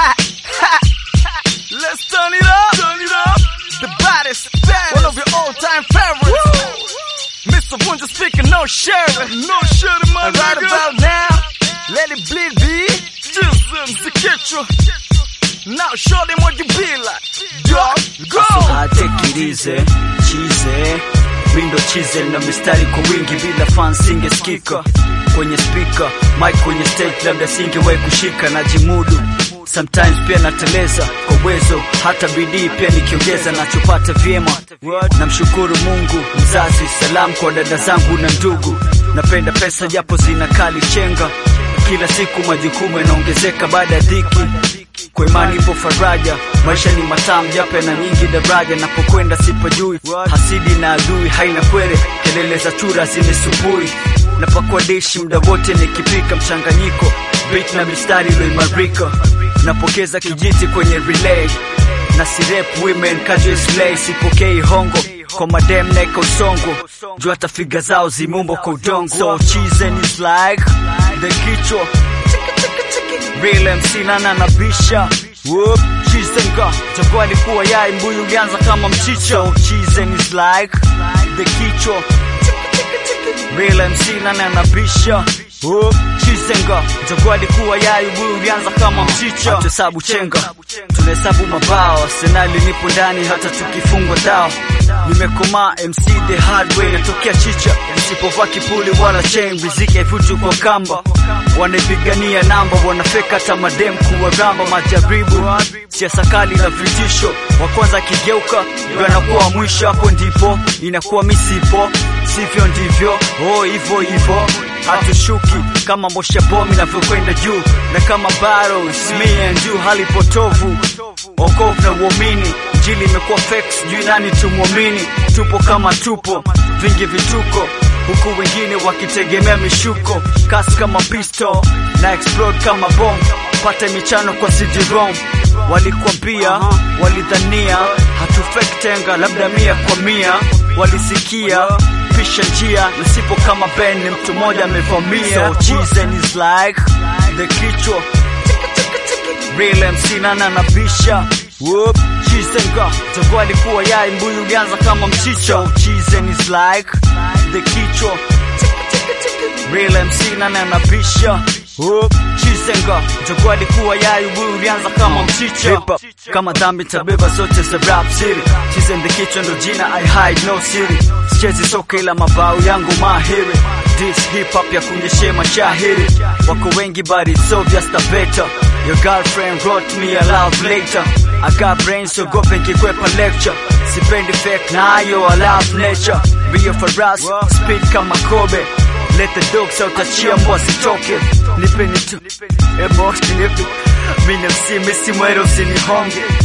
Let's turn it up. The baddest, one of your all-time favorites. Mr. Vunja speaking, no sharing, my and right about now, let it bleed, be now show them what you be like. Go. I take it easy, cheese. Window cheese na mistari kwa wingi bila fans singesikika kwenye speaker, mic kwenye stage labda singewahi kushika na jimudu. Sometimes pia nateleza kwa uwezo, hata bidii pia nikiongeza nachopata vyema. Namshukuru Mungu mzazi, salamu kwa dada zangu na ndugu. Napenda pesa japo zina kali chenga, kila siku majukumu yanaongezeka baada ya dhiki. Kwa imani ipo faraja, maisha ni matamu japo na nyingi daraja. Napokwenda sipajui, hasidi na adui haina kwere, kelele za chura zinisumbui. Napakwa dishi muda wote nikipika mchanganyiko, beat na mistari iliyoimarika. Napokeza kijiti kwenye relay, na si rap women kajo slay. Sipokei hongo kwa madem neko songo, jua tafiga zao zimumbo kwa udongo. So cheese and is like the kichwa real MC nana nabisha. Whoop, cheese and go Jagwa alikuwa yai, mbuyu ulianza kama mchicha. So cheese and is like the kichwa real MC nana nabisha. Whoop, cheese and go Jagwa alikuwa yai, mbuyu ulianza kama mchicha. Hatuhesabu chenga, tunahesabu mabao. Arsenali nipo ndani hata tukifungwa dao. Nimekoma MC the hard way, natokea chicha. Nisipovaa kipuli wala chain, riziki haifutu kwa kamba. Wanapigania namba, wanafeka hata madem kuwa ramba. Majaribu, siasa kali na vitisho, wa kwanza kigeuka ndio anakuwa mwisho. Hapo ndipo inakuwa misipo, sivyo ndivyo, hivyo hatushuki kama mosha bomi navyokwenda juu. Na kama barrels, me and you hali potovu, okovu na uamini. Injili imekuwa fake, sijui nani tumuamini. Tupo kama tupo, vingi vituko, huku wengine wakitegemea mishuko. Kasi kama pistol, na explode kama bomb. Pata michano kwa CD-ROM. Walikuambia, walidhania hatufake tenga, labda 100 kwa 100. Walisikia pisha njia, nasipo kama Ben ni mtu moja amevamia. So cheese and is like the kichwa real MC nana nabisha. Whoop, cheese and go Jagwa alikuwa yai, mbuyu ulianza kama mchicha. So cheese and is like the kichwa real MC nana nabisha. Whoop, cheese and go Jagwa alikuwa yai, mbuyu ulianza kama mchicha. Kama dhambi tabeba zote za rap city. Cheese and the kichwa ndo jina, I hide no city. Sichezi soka ila mabao yangu mahiri. This hip hop ya kunyeshe mashahiri. Wako wengi but it's so just a better. Your girlfriend wrote me a love later. I got brains so go nikikwepa lecture. Sipendi fake nayo, I love nature. Be for us, speed kama Kobe. Let the dogs out, achia mbwa sitoke. Nipe nitu, emotion nipe. Mimi MC misi mwero usinihonge.